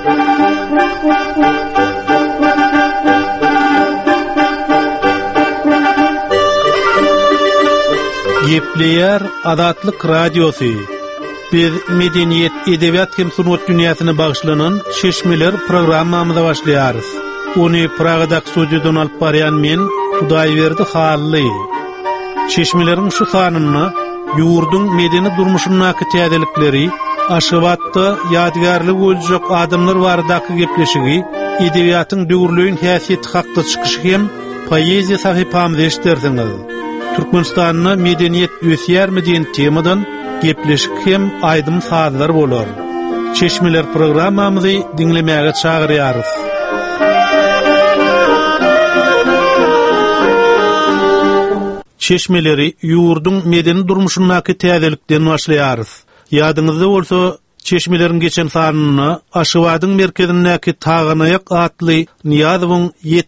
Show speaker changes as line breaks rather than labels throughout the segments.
Gepleyer Adatlyk Radiosu. Biz medeniyet, edebiyat hem sunut dünyasına bağışlanan Çeşmeler programmamıza başlayarız. Onu Praga'dak stüdyodan alıp barayan men Hudaýberdi Hally. Çeşmelerin şu sanını yurdun medeni durmuşundaky täzelikleri, Aşgabatda ýadgarlyk boljak adamlar baradaky gepleşigi, edebiýatyň döwürlüğün häsiýeti hakda çykyşy hem poeziýa sahypamyzda eşitersiňiz. Türkmenistanyň medeniýet ösýärmi diýen temadan gepleşik hem aýdym sazlar bolar. Çeşmeler programmamyzy dinlemäge çagyrýarys. Çeşmeleri yurdun medeni durmuşundaky täzelikden başlaýarys. Ýadyňyzda bolsa, Çeşmelerin geçen sanyny Aşgabatyň merkezindäki Tağanayak atly Niýazowyň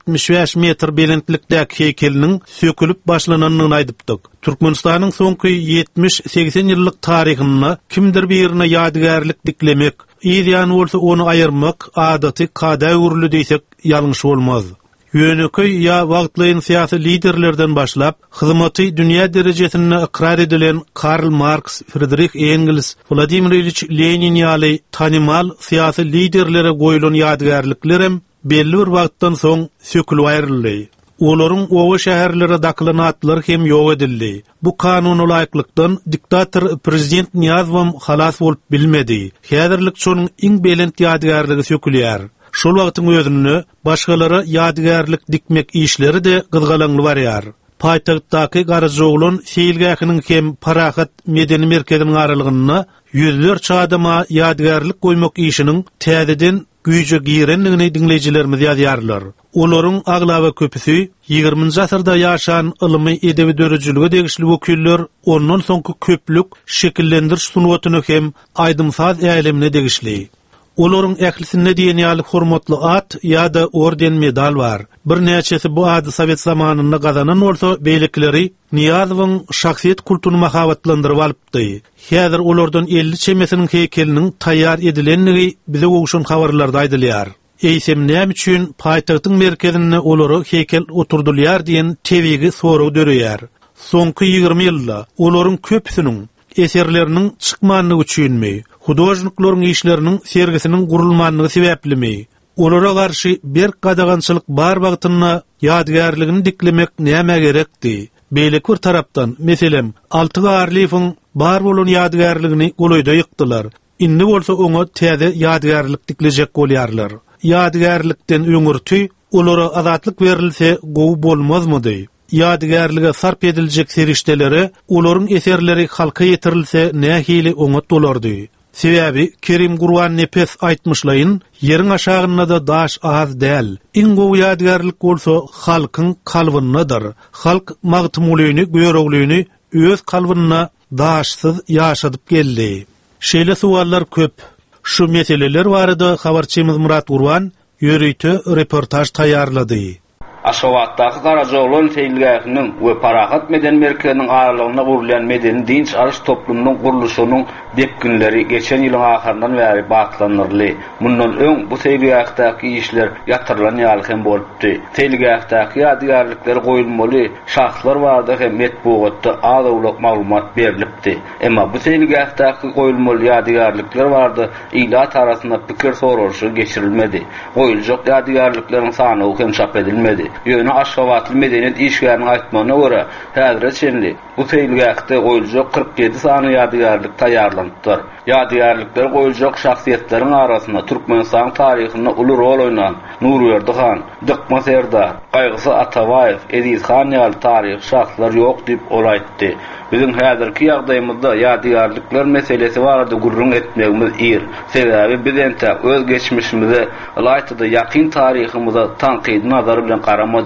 75 metr belentlikdäki heýkeliniň sökülip başlananyny aýdypdyk. Türkmenistanyň soňky 70-80 ýyllyk taryhyny kimdir birine ýadgarlyk diklemek, ýa-da bolsa onu aýyrmak adaty kada urly diýsek ýalňyş bolmaz. Ýöneköy ýa wagtlaryň syýasy liderlerden başlap, hyzmaty dünýä derejesinde ikrar edilen Karl Marx, Friedrich Engels, Vladimir Ilyich Lenin ýaly tanymal syýasy liderlere goýulan ýadgarlyklarym belli bir wagtdan soň sökülip aýryldy. Olaryň owa şäherlere dakylan atlar hem ýok edildi. Bu kanuny laýyklykdan diktator prezident Niýazow halas bolup bilmedi. Häzirlik şonuň iň belent ýadgarlygy sökülýär. Şol wagtyň özünde başgalara ýadgarlyk dikmek işleri de gyzgalaňly barýar. Paýtagtdaky Garajoglan şeýilgäkiniň hem Parahat medeni merkeziniň aralygyny ýüzlerçe adama ýadgarlyk goýmak işiniň täzeden güýje girenligini dinleýijilerimiz ýazýarlar. Olaryň aglaby köpüsi 20-nji asyrda ýaşan ylmy edebi dörejiligi degişli wekiller ondan soňky köplük şekillendiriş sunuwatyny hem aýdymsaz ýalemine degişli. Olaryň ählisinde diýen ýaly hormatly at ýa-da orden medal bar. Bir näçesi bu ady Sowet zamanynda gazanan bolsa, beýlikleri Niýazowyň şahsiýet kulturyny mahabatlandyryp alypdy. Häzir olardan 50 çemesiniň heýkeliniň taýýar edilenligi bize ogşan habarlarda aýdylýar. Eýsem näme üçin paýtagtyň merkezine olary heýkel oturdylýar diýen tebigi soraw döreýär. Soňky 20 ýylda olaryň köpüsiniň eserleriniň çykmanlygy üçinmi, hudojniklaryň işleriniň sergisiniň gurulmanlygy sebeplimi, olara garşy bir gadagançylyk bar wagtyna ýadgarlygyn diklemek näme gerekdi? Beýlik bir tarapdan, meselem, Altyga Arliýewiň bar bolan ýadgarlygyny golaýda ýykdylar. Indi bolsa oňa täze ýadgarlyk diklejek bolýarlar. Ýadgarlykdan öňürti olara azatlyk berilse gowy bolmazmydy? Ýadgarlyga sarp ediljek serişdeleri, olaryň eserleri halka ýetirilse nähili oňat bolardy. Sebäbi Kerim Gurban Nepes aýtmyşlaýyn, ýeriň aşagynda da daş az däl. Iň gowy ýadgarlyk bolsa halkyň kalbyndadyr. Halk magtymlygyny, göýregligini öz kalbyna daşsyz ýaşadyp geldi. Şeýle suallar köp. Şu meseleler barada habarçymyz Murat Gurban ýöreýte reportaj taýýarlady.
Aşgabatdaky Garajoglan şeýilgäkiniň we Parahat medeni merkeziniň aralygyna gurulýan medeni dinç arys toplumynyň guruluşynyň depkinleri geçen ýylyň ahyryndan bäri batlanyrly. Mundan öň bu şeýilgäkdäki işler ýatyrylan ýaly hem bolupdy. Şeýilgäkdäki ýadgarlyklar goýulmaly, şahslar barada hem metbuatda azawlyk maglumat berilipdi. Emma bu şeýilgäkdäki goýulmaly ýadgarlyklar barada ýylat arasynda pikir soraşy geçirilmedi. Goýuljak ýadgarlyklaryň sany hem çap edilmedi. Ýöne Aşgabatly medeniýet işgäriniň aýtmagyna görä, häzir çenli bu şeýilgäkde goýuljak 47 sany ýadgarlyk taýýarlandyr. Ýadgarlyklar goýuljak şahsiýetleriň arasynda Türkmenistan taryhyna uly rol oynan Nurberdi Han, Dykma Serdar, Gaýgysy Atabaýew, Ediz Han ýaly taryh şahslar ýok diýip olaýtdy. Bizim häzirki ýagdaýymyzda ýadgarlyklar meselesi barada gurrun etmegimiz ýer. Sebäbi biz ente öz geçmişimize, laýtyda ýakyn taryhymyza tanqidi nazary bilen garamadyk.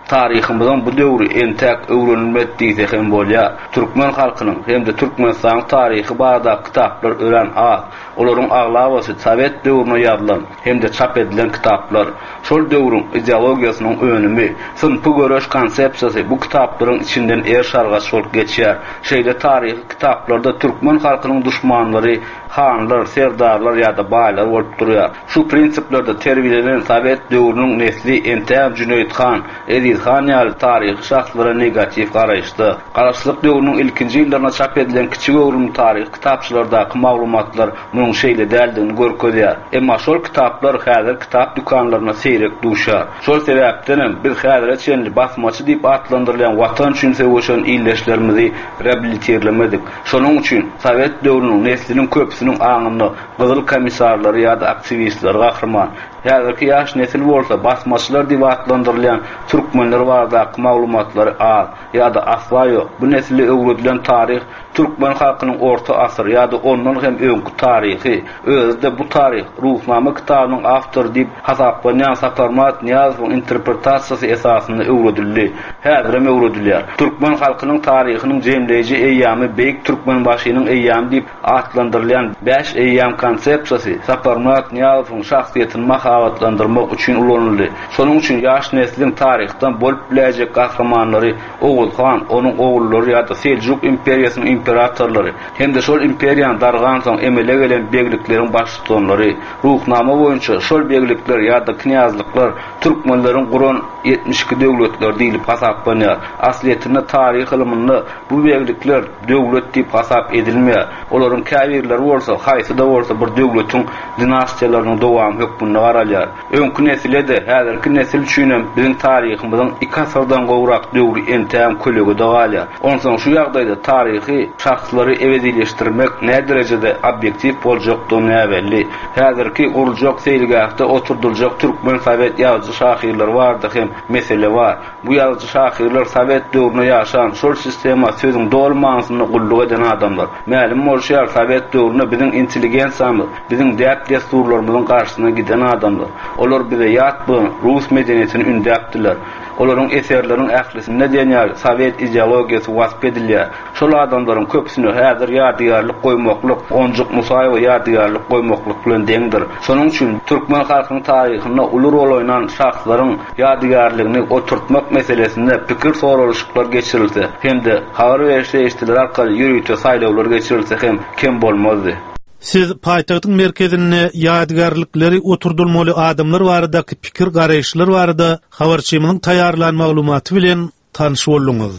Taryhymyzyň bu döwri entäk öwrenilmedi hem bolýa. Türkmen halkynyň hem de Türkmenistan taryhy barada kitaplar ören az. Olaryň aglabasy Sowet döwrüne ýazylan hem de çap edilen kitaplar. Şol döwrüň ideologiýasynyň önümi, sınpy göreş konsepsiýasy bu kitaplaryň içinden şarga şolup geçýär. Şeýle taryhy kitaplarda Türkmen halkynyň düşmanlary, hanlar, serdarlar ýa-da baýlar bolup durýar. Şu prinsiplerde terbiýelenen Sowet döwrüniň nesli Entäm Cüneyt Han, Edil Han ýaly taryhy şahslara negativ garaýşdy. Garaşlyk döwrüniň ilkinji ýyllarynda çap edilen kiçik öwrüm taryhy kitapçylardaky maglumatlar munyň şeýle däldigini görkezýär. Emma şol kitaplar häzir kitap dükanlaryna seýrek duşar. Şol sebäpden biz häzir çenli basmaçy diýip atlandyrylan watan üçin söwüşen illeşlerimizi rehabiliterlemedik. Şonuň üçin Sowet döwrüniň nesliniň köpsiniň aňyny gyzyl komissarlary ýa-da aktivistler gahrman. Häzirki ýaş nesil bolsa basmaçylar diýip atlandyrylan türkmenler baradaky maglumatlary az ýa-da asla ýok. Bu nesli öwredilen taryh Türkmen halkynyň orta asyr ýa-da ondan hem öňkü taryhy, özde bu taryh Ruhnama kitabynyň awtor diýip hasaplanýan Saparmat Niýazowyň interpretasiýasy esasynda öwredildi. Häzir hem öwredilýär. Türkmen halkynyň taryhynyň jemleýiji eýýamy beýik türkmen başynyň eýýamy diýip atlandyrylan 5 eýýam konsepsiýasy Saparmat Niýazowyň şahsiýetini mahabatlandyrmak üçin ulanyldy. Şonuň üçin ýaş nesliniň taryhdan bolup biläjek gahramanlary Oğul Han, onuň ogullary ýa-da Seljuk imperiýasynyň imperatorlary hem de şol imperiýany dargan soň emele gelen begliklerin başçylary, ruhnama boýunça şol beglikler ýa-da knyazlyklar türkmenleriň guran 72 döwletler diýilip hasaplanýar. Asliýetinde taryh ilminde bu beglikler döwlet diýip hasap edilmeýär. Olaryň käbirleri bolsa, haýsy da bolsa bir döwletiň dinastiýalarynyň dowam hökmünde garalýar. Öňkü nesile de häzirki nesil üçin biziň taryhymyzyň 2 asyrdan gowrak döwri entäm kölegi dogalýar. Onsoň şu ýagdaýda taryhy şahslary ebedileşdirmek ne derejede objektiv boljakdygyny belli. Häzirki guruljak seýilgahda oturduljak türkmen Sowet ýazgy şahyrlary bardy hem mesele bar. Bu ýazgy şahyrlar Sowet döwründe ýaşan şol sistema sözüň dol manysyny gulluk eden adamlar. Mälim bolýar Sowet döwründe biziň intelligensiýamyz, biziň däp desturlarymyzyň garşyna giden adamlar. Olar bize ýat bu Rus medeniýetini ündäpdiler. Olaryň eserleriniň ählisinde diýenýär Sowet ideologiýasy wasp edilýär. Şol adamlaryň köpsini häzir ýadygarlyk goýmaklyk, Onjuk Musaýew ýadygarlyk goýmaklyk bilen deňdir. Şonuň üçin türkmen halkynyň taryhyna uly rol oýnan şahslaryň ýadygarlygyny oturtmak meselesinde pikir soruluşyklar geçirilse, hem de habar berişler arkaly ýürüýte saýlawlar geçirilse hem kem bolmazdy.
Siz paýtagtyň merkezine ýadygarlykları oturdulmaly adamlar baradaky pikir garaýşlar barada habarçymyň taýýarlan maglumaty bilen tanyşyp bolduňyz.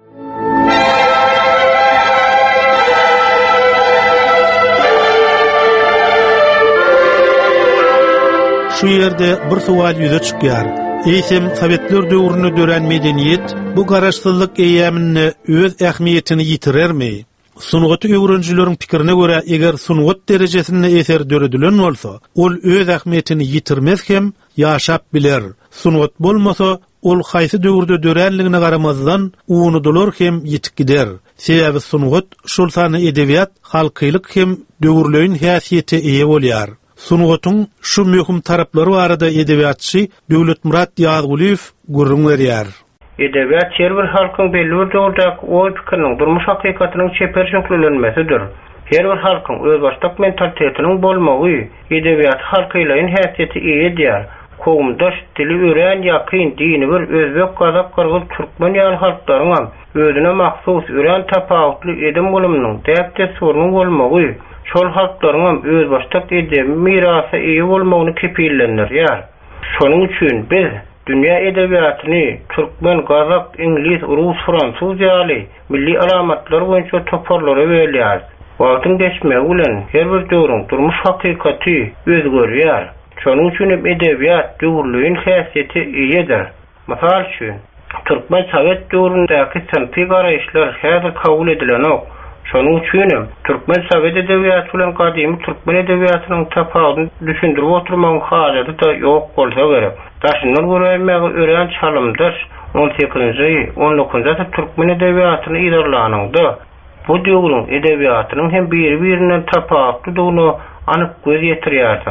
Şu ýerde bir sual ýüze çykýar. Eýsem Sowetler döwrüne dören medeniýet bu garaşsyzlyk eýämini öz ähmiýetini ýitirermi? Sungat öwrenjileriň pikirine göre eger sungat derejesinde eser döredilen bolsa, ol öz ähmiýetini ýitirmez hem ýaşap biler. Sungat bolmasa, ol haýsy döwürde dörenligine garamazdan unudular hem ýitip gider. Sebäbi sungat şol sany edebiýat, halkylyk hem döwürleýin häsiýeti eýe bolýar. Sungatyň şu möhüm taraplary barada edebiýatçy Döwletmurat Ýazguliýew gurrun berýär.
Edebiýat her bir halkyň belli bir döwürde oý pikiriniň durmuş hakykatynyň çeperçinklenmesidir. Her bir halkyň öz başlyk mentalitetiniň bolmagy edebiýat halkylaryň häsiýeti eýedýär. Kowumdaş dili ören ýakyn dini bir özbek, kazak, kyrgyz, türkmen ýaly halklaryň özüne mahsus ören tapawutly edem bolumynyň däpde sorunyň bolmagy şol halklaryň öz başlyk edem mirasy eýe bolmagyny kepillendirýär. Şonuň üçin biz dünya edebiýatyny türkmen, kazak, inglis, rus, fransuz ýaly milli alamatlar boýunça toparlara berýär. Wagtyň geçmegi bilen her bir döwrüň durmuş hakykaty özgerýär. Şonuň üçin edebiýat döwürlüğin häsiýeti eýedir. Masal üçin türkmen Sowet döwründeki sınpy garaýşlar häzir kabul edilenok. Şonuň üçin türkmen Sowet edebiýaty bilen gadymy türkmen edebiýatynyň tapawutyny düşündirip oturmagyň hajaty da ýok bolsa gerek. Daşyndan görýärmegi ören çalymdyr. 18-nji, 19-njy türkmen edebiýatyny ýerlanýdy. Bu döwrüň edebiýatynyň hem biri-birinden tapawutly dogny anyk göz ýetirýärdiň.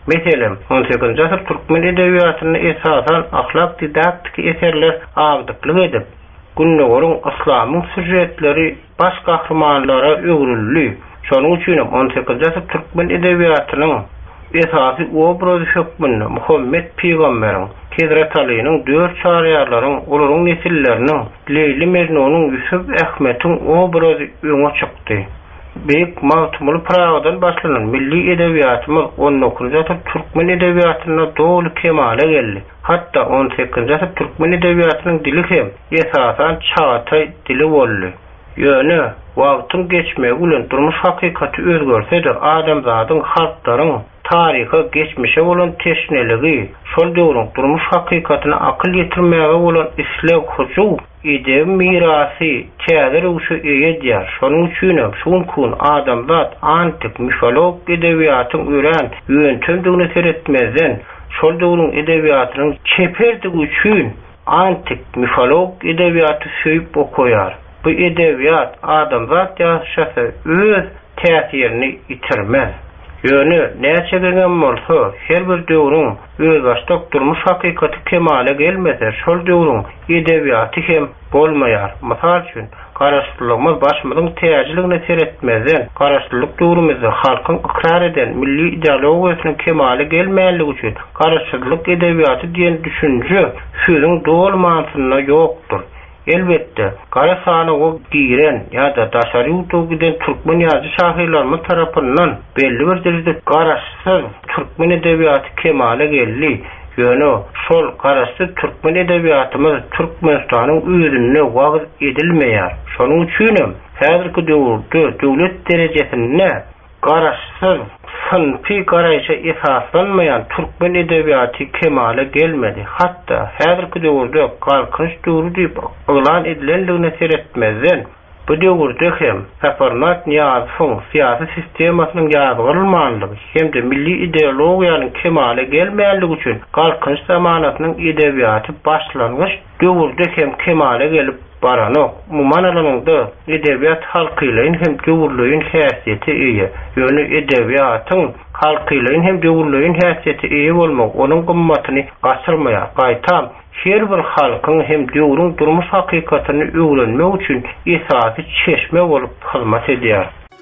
Meselem 18-nji asyr türkmen edebiýatyny esasan ahlak didaktik eserler agdyklyk edip, günnägörüň islamyň süjetleri baş gahrmanlara öwrüldi. Şonuň üçin 18-nji asyr türkmen edebiýatynyň esasy obrazy hökmünde Muhammed Peygamberiň, Hazrat Ali'nin 4 şahryarlaryň, olaryň nesilleriniň, Leyli Mecnunyň, Yusuf Ahmetiň obrazy öňe çykdy. Büyük mawtumly Pragadan başlanan milli edebiyatymyz 19-njy asyr türkmen edebiýatyna dolu kemale geldi. Hatta 18-njy asyr türkmen edebiýatynyň dili hem esasan çağatay dili boldy. Ýöne wagtyň geçmegi bilen durmuş hakykaty özgerse-de adamzadyň, halklaryň taryha, geçmişe bolan teşneligi, şol döwrüň durmuş hakykatyna akyl ýetirmäge bolan islew hujuw, edeb mirasy, täze ruşy eýedýär. Şonuň üçin şunkun adamzat antik mifolog edebiýatyň ören ýöntemdigini seretmezden, şol döwrüň edebiýatynyň çeperdigi üçin antik mifolog edebiýaty söýüp okuýar. Bu edebiýat adamzat ýaşasy öz täsirini ýitirmez. Ýöne näçe gelen bolsa, her bir döwrüň öz başdak durmuş hakykaty kemale gelmese, şol döwrüň edebiýaty hem bolmaýar. Mysal üçin, garaşdyrlygymyz başymyzyň täzeligine seretmezden, garaşdyrlyk döwrümizde halkyň ikrar eden milli ideologiýasynyň kemale gelmeýänligi üçin garaşdyrlyk edebiýaty diýen düşünje sözüň dol manasyna ýokdur. Elbette, gara sany o giren ýa-da daşary ýurtga giden türkmen ýazgy şahyrlarymyz tarapyndan belli bir derejede garaşsyz türkmen edebiýaty kemale geldi. Ýöne şol garaşsyz türkmen edebiýatymyz Türkmenistanyň özüne wagt edilmeýär. Şonuň üçin häzirki döwürde döwlet derejesinde garaşsyz sınfy garaýşa esaslanmayan türkmen edebiýaty kemale gelmedi. Hatta häzirki döwürde galkynç döwrü diýip elan edilendigine seretmezden, bu döwürde hem Saparnat Niyazowyň syýasy sistemasynyň ýazgyrylmanlygy hemde milli ideologiýanyň kemale gelmeýänligi üçin galkynç zamanatynyň edebiýaty başlangyç döwürde hem kemale gelip baranok. Muman alanynda edebiýat halkylaýyn hem döwürleýin häsiýeti eýe. Ýöne edebiýatyň halkylaýyn hem döwürleýin häsiýeti eýe bolmak onuň gymmatyny gaçyrmaýar. Gaýtam, her bir halkyň hem döwrüň durmuş hakykatyny öwrenmek üçin esasy çeşme bolup hyzmat edýär.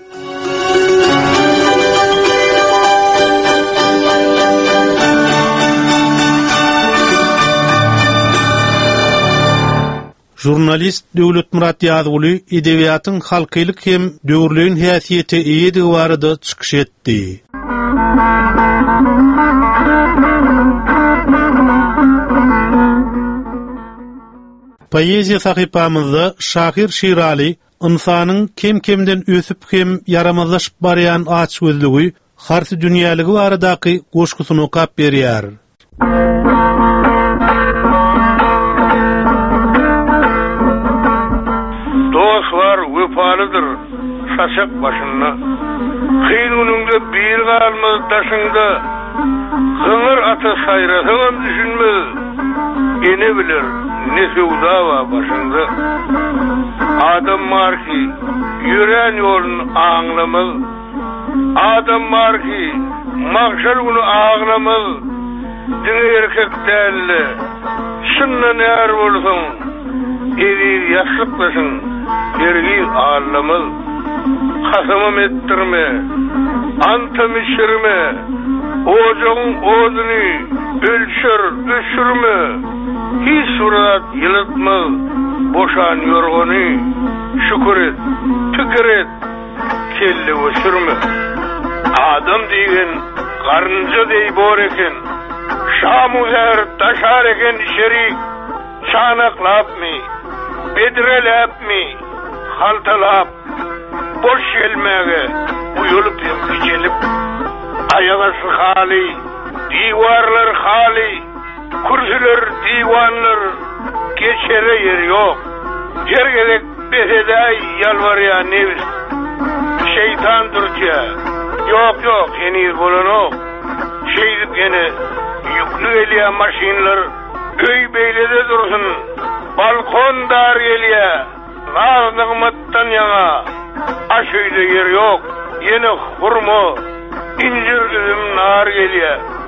Jurnalist Döwlet Murat Ýazguly edebiýatyň halkylyk hem döwürleýin häsiýeti eýedigi barada çykyş etdi. Poeziýa sahypamyzda Şahir Şirali insanyň kem-kemden ösüp hem yaramazlaşyp barýan açgözlügi, harsy dünýäligi baradaky goşgusyny okap berýär.
Vefalıdır şaşak başında, kıyın önünde bir kalmaz taşında, hınır atı sayrasın düşünmez, ene bilir ne sevda var başında. Adam var ki yüren yolunu ağlamaz, adam var ki mahşer günü ağlamaz, dini erkek değerli, şundan eğer olsun, evi yaşlıklasın, Yergi ağlamaz, kasımım ettirme, antım işirme, oğuzun oğuzunu ölçür, üşürme, hiç surat yılıtmaz, boşan yorgunu, şükür et, tükür et, kelle ösürme. Adam deyin, karınca dey bor eken, şamuzer taşar eken şerik, çanaklap mi, bedrelap mi, haltalap, boş gelmege, uyulup gelip, ayağısı hali, divarlar hali, kürsüler, divanlar, geçere yer yok. Yer gerek beheday yalvarıya nevis, şeytan durca, yok, henüz bulunuk, şeydip gene, yüklü eliye maşinler, öy beylede dursun, balkon dar geliye, nazlıkmattan yana, aşöyde yer yok, yine hurma, incir üzüm nar geliye.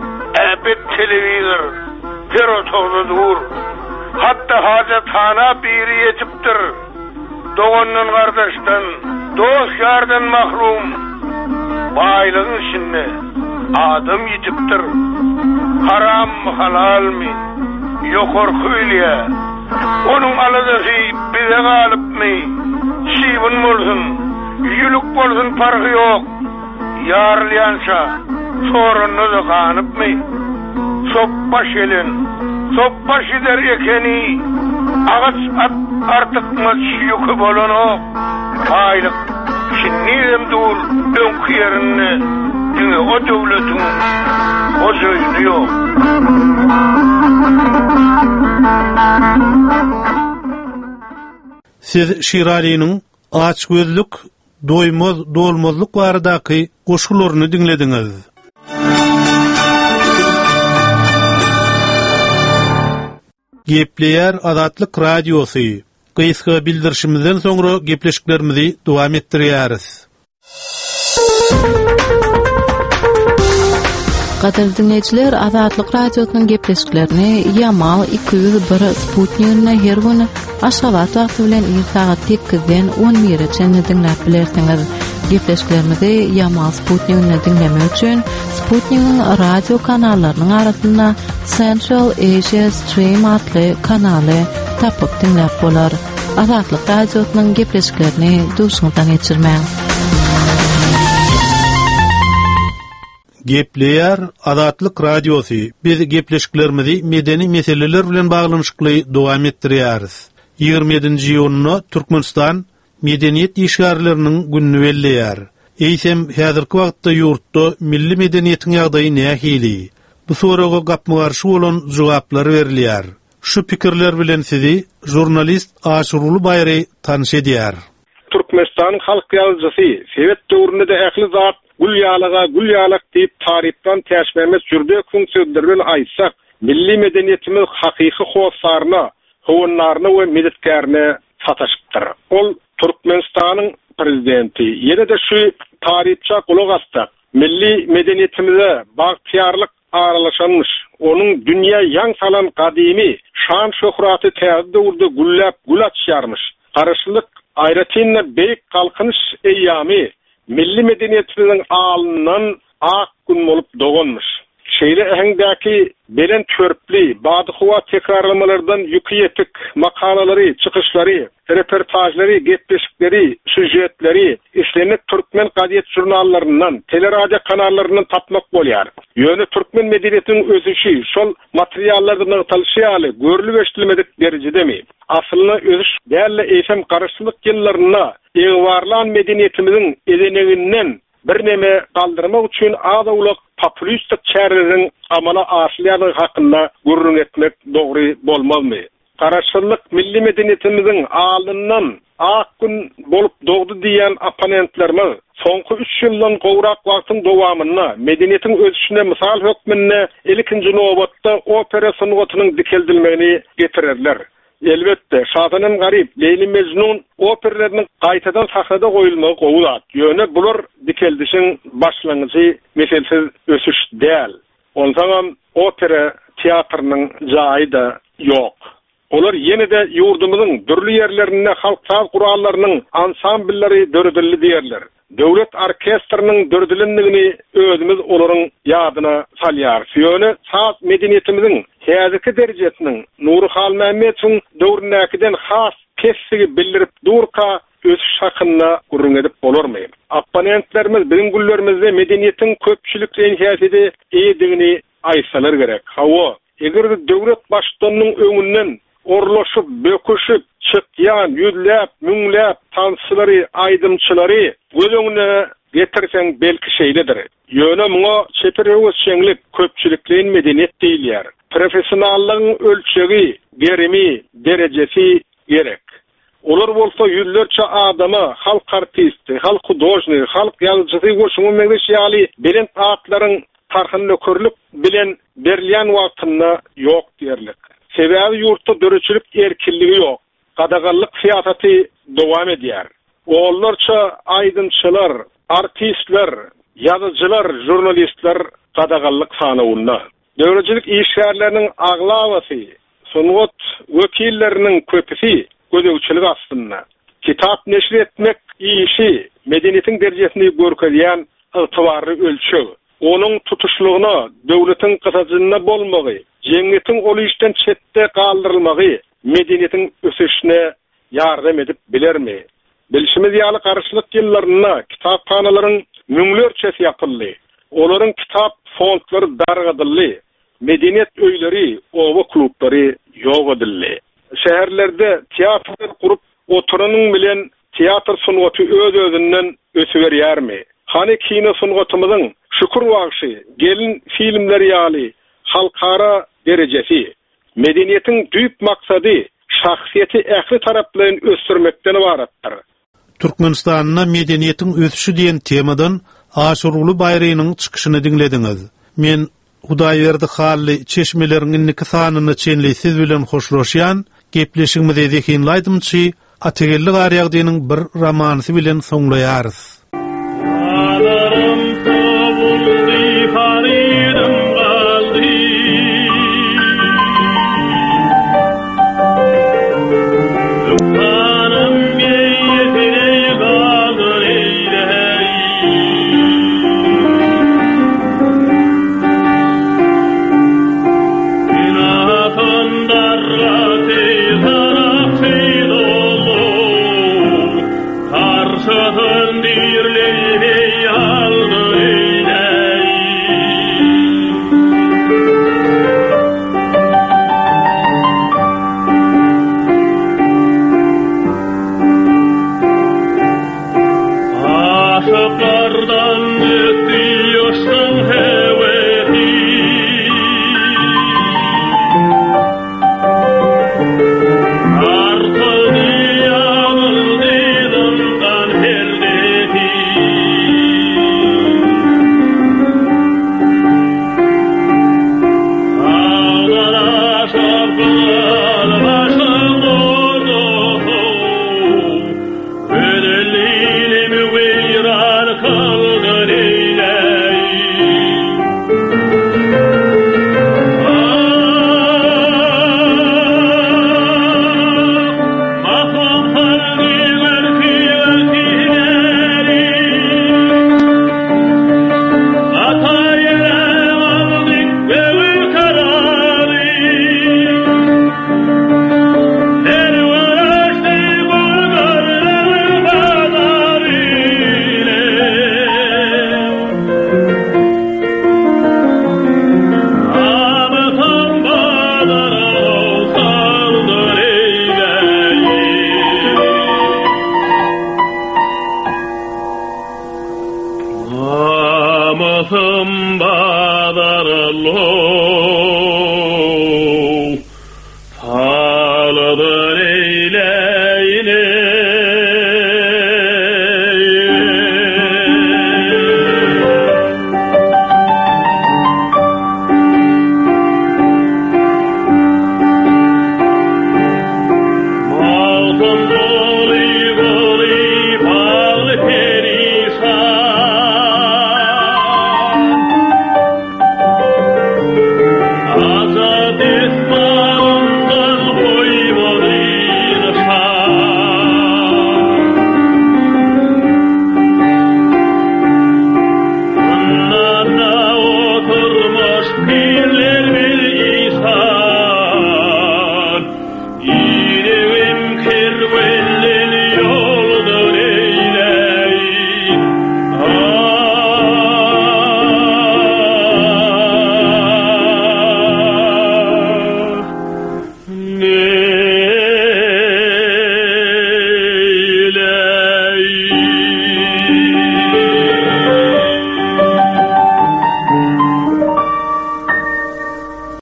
bet televizor, perotogda dur. Hatta hajatxana biri yetipdir. Doğanın kardeşten, dost yardan mahrum. Baylığın içinde adam yetipdir. Haram mı halal mi? Yok korkuyla. Onun alıdığı bize kalıp mı? Şibin bolsun, yülük bolsun farkı yok. Yarlayansa sorunu da kanıp mı? Sopbaş elin, sopbaş eder ekeni. Ağaç artık yükü bolun o. Aylık, şimdiyem dur, önkü yerine. Dine o devletin, o sözünü yok.
Siz Şirali'nin aç gözlük, dolmazlık varadaki koşullarını dinlediniz. Gepleyer Azatlyk Radiosu. Kıyıska bildirişimizden sonra gepleşiklerimizi devam ettirýäris.
Gaderli dinleyijiler, Azatlyk Radiosynyň gepleşiklerini Yamal 201 Sputnik'ne her gün aşgabat wagty bilen saat 8-den 11-çe dinläp bilersiňiz. Gepleşiklerimizi Yamal Sputnik'ne dinlemek üçin Sputnik'in radio kanallarynyň arasynda Central Asia Stream adly kanaly tapyp dinläp bolar. Azatlyk Radiosynyň gepleşiklerini duşundan geçirmäň. Gepleyer Azatlyk Radiosu. Biz gepleşiklerimizi medeni meseleler bilen baglanyşykly dowam etdirýäris. 27-nji ýylyny Türkmenistan medeniyet işgärleriniň gününi belleýär. Eýsem häzirki wagtda ýurtda milli medeniýetiň ýagdaýy nähili? Bu soraga gapmagarşy bolan jogaplar berilýär. Şu pikirler bilen sizi jurnalist Aşurul Bayry tanış edýär.
Türkmenistanyň halk ýazyjysy Sowet döwründe ähli zat Gulýalak diýip tarypdan täşmemes jürdek funksionlar bilen aýtsak, milli medeniýetimiz hakyky howsaryna, howunlaryna we milletlerine sataşypdyr. Ol Türkmenistanyň prezidenti. Ýene-de şu tarypça gulak astak. Milli medeniýetimize bagtyarlyk aralaşanmış. Onun dünýä ýang salan gadymy şan şöhraty täze urda gullap gulatşarmış. Garaşlyk aýratynda beýik kalkynış eýýamy milli medeniýetimizin alynan ak gün bolup dogonmuş. Şeýle ähňdäki belen çörpli, badyhwa tekrarlamalardan ýükýetik makalary, çykyşlary, reportajlary, gepleşikleri, süjetleri islenek Türkmen gaziet jurnallarynyň, teleradio kanallarynyň tapmak bolýar. Ýöne Türkmen medeniýetiniň özüşi şol materiallardan ýaly görülip eşitilmedik derejedemi? Aslında özüş dälle eýsem garaşlyk ýyllaryna eňwarlan medeniýetimiziň edeneginden bir neme kaldırmak üçin azawlyk populistik çärelerin amala aşylýany hakynda gurrun etmek dogry bolmazmy? Garaşlyk milli medeniýetimizin alyndan ak gün bolup dogdy diýen oponentlerimiz soňky 3 ýyldan gowrak wagtyň dowamyna medeniýetiň özüşine mysal hökmünde ilkinji nowbatda opera sunugatynyň dikeldilmegini getirerler. Elbette, Şahanem Garip, Leyli Mecnun operalarynyň gaýtadan sahnada goýulmagy gowulat. Ýöne bular dikeldişiň başlangyjy meselsiz ösüş däl. Ondan opera teatrynyň jaýy da ýok. Olar ýene-de ýurdumyzyň dürli ýerlerinde halk gurallarynyň ansambllary dördülli diýerler. Döwlet orkestriniň dördülinligini özümiz olaryň ýadyna salýar. Ýöne saat medeniýetimiziň häzirki derejesiniň Nurhal Mämmediň döwründäkiden has kessigi bildirip durka öz şakynda gurrun edip bolarmy? Opponentlerimiz bizim gullerimizde medeniýetiň köpçülik renhiyatidi eýdigini aýsalar gerek. Hawa, eger döwlet başçynyň öňünden orlaşyp, böküşüp, çykýan, ýüzläp, müňläp tansçylary, aýdymçylary gözüňe getirseň belki şeýledir. Ýöne muňa çepereýüz şeňlik köpçülikliň medeniýet diýilýär. Professionallygyň ölçegi, gerimi, derejesi gerek. Olar bolsa ýüzlerçe adama, halk artisti, halk hudojny, halk ýazyjysy goşuňy megleşýäli bilen atlaryň tarhyn nökörlük bilen berilýän wagtynda ýok diýerler. Sebäbi ýurtda döreçilik erkinligi ýok. Gadagallyk siýasaty dowam edýär. Ollarça aýdymçylar, artistler, ýazyjylar, jurnalistler gadagallyk sanawyna. döwletçilik işgärleriniň aglawasy, sungat wekilleriniň köpüsi gözegçilik aslynda. Kitap neşr etmek işi medeniýetiň derejesini görkezýän ygtybarly ölçü. Onuň tutuşlugyna döwletiň gysaçyna bolmagy, jemgyýetiň ol işden çetde galdyrylmagy medeniýetiň ösüşine ýardam edip bilermi? Bilişimiz ýaly garşylyk ýyllarynda kitaphanalaryň müňlerçesi ýapyldy. Olaryň kitap fondlary dargadyldy. Medeniýet öýleri, owa klublary ýok edildi. Şäherlerde teatrlar kurup oturanyň bilen teatr sungaty öz-özünden ösüberýärmi? Hani kino sungatymyzyň şükür wagşy, gelin filmleri ýaly halkara derejesi, medeniýetiň düýp maksady şahsiýeti ähli taraplaryn ösürmekden ibaratdyr.
Türkmenistanyna medeniýetiň ösüşi diýen temadan Aşurulu bayramynyň çykyşyny dinlediňiz. Men Hudaýberdi hally çeşmeleriň inniki sanyny çenli siz bilen hoşlaşýan, gepleşigimizi zekinlaýdymçy, Ategelli Garyagdynyň bir romansy bilen soňlaýarys.